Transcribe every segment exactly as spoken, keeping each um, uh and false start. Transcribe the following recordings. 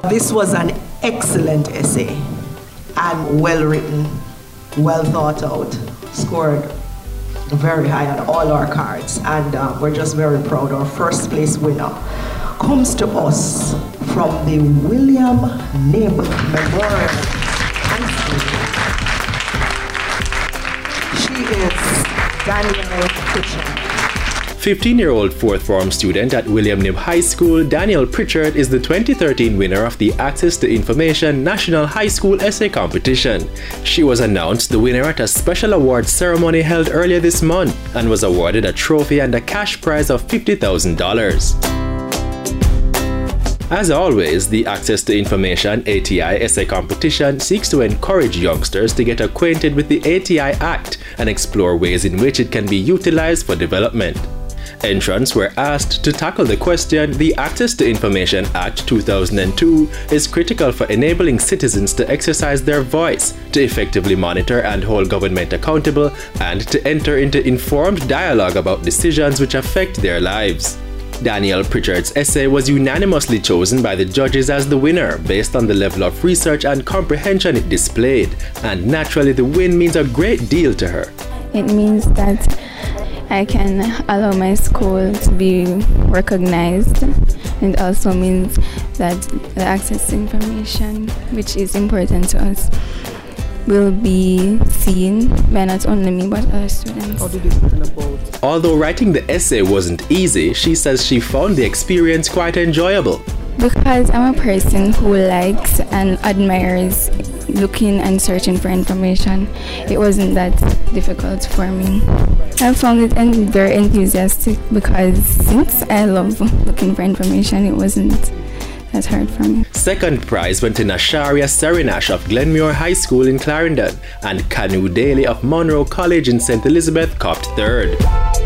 This was an excellent essay and well written, well thought out, scored very high on all our cards, and uh, we're just very proud. Our first place winner comes to us from the William Knibb Memorial High School. She is Danielle Pritchard. fifteen-year-old fourth form student at William Knibb High School, Danielle Pritchard is the twenty thirteen winner of the Access to Information National High School Essay Competition. She was announced the winner at a special awards ceremony held earlier this month and was awarded a trophy and a cash prize of fifty thousand dollars. As always, the Access to Information A T I Essay Competition seeks to encourage youngsters to get acquainted with the A T I Act and explore ways in which it can be utilized for development. Entrants were asked to tackle the question, the Access to Information Act two thousand two is critical for enabling citizens to exercise their voice, to effectively monitor and hold government accountable, and to enter into informed dialogue about decisions which affect their lives. Danielle Pritchard's essay was unanimously chosen by the judges as the winner based on the level of research and comprehension it displayed, and naturally the win means a great deal to her. It means that I can allow my school to be recognized. It also means that the access to information, which is important to us, will be seen by not only me but other students. How did you feel about? Although writing the essay wasn't easy, she says she found the experience quite enjoyable. Because I'm a person who likes and admires looking and searching for information, it wasn't that difficult for me. I found it very enthusiastic because since I love looking for information, it wasn't that hard for me. Second prize went to Nasharia Serinash of Glenmuir High School in Clarendon, and Kanu Daly of Monroe College in Saint Elizabeth copped third.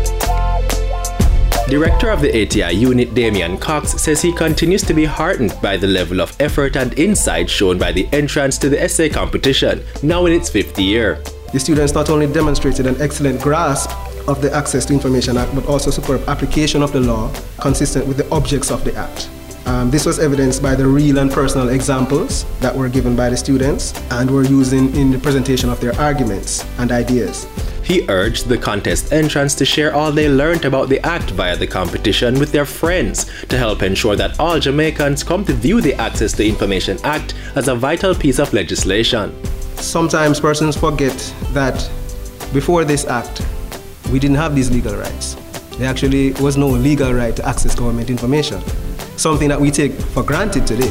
Director of the A T I unit Damian Cox says he continues to be heartened by the level of effort and insight shown by the entrants to the essay competition, now in its fifth year. The students not only demonstrated an excellent grasp of the Access to Information Act, but also superb application of the law consistent with the objects of the Act. Um, this was evidenced by the real and personal examples that were given by the students and were used in, in the presentation of their arguments and ideas. He urged the contest entrants to share all they learned about the Act via the competition with their friends to help ensure that all Jamaicans come to view the Access to Information Act as a vital piece of legislation. Sometimes persons forget that before this Act, we didn't have these legal rights. There actually was no legal right to access government information, something that we take for granted today.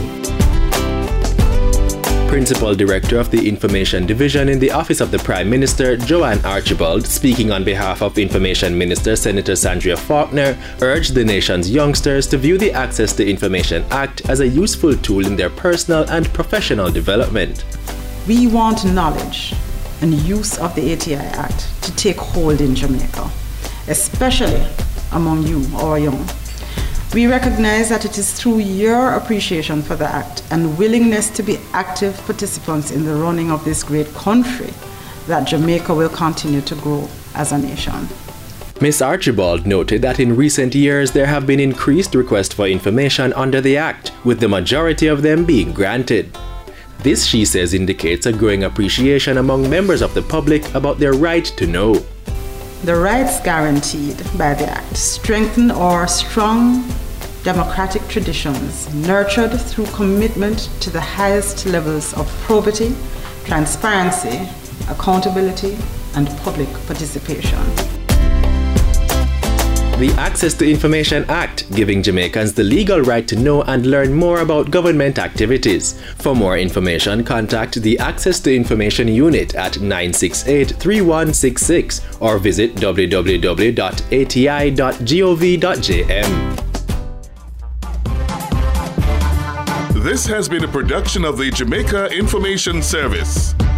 Principal Director of the Information Division in the Office of the Prime Minister, Joanne Archibald, speaking on behalf of Information Minister Senator Sandria Faulkner, urged the nation's youngsters to view the Access to Information Act as a useful tool in their personal and professional development. We want knowledge and use of the A T I Act to take hold in Jamaica, especially among you, our young. We recognize that it is through your appreciation for the Act and willingness to be active participants in the running of this great country that Jamaica will continue to grow as a nation. Miz Archibald noted that in recent years there have been increased requests for information under the Act, with the majority of them being granted. This, she says, indicates a growing appreciation among members of the public about their right to know. The rights guaranteed by the Act strengthen our strong democratic traditions, nurtured through commitment to the highest levels of probity, transparency, accountability, and public participation. The Access to Information Act, giving Jamaicans the legal right to know and learn more about government activities. For more information, contact the Access to Information Unit at nine six eight, three one six six or visit w w w dot a t i dot gov dot j m. This has been a production of the Jamaica Information Service.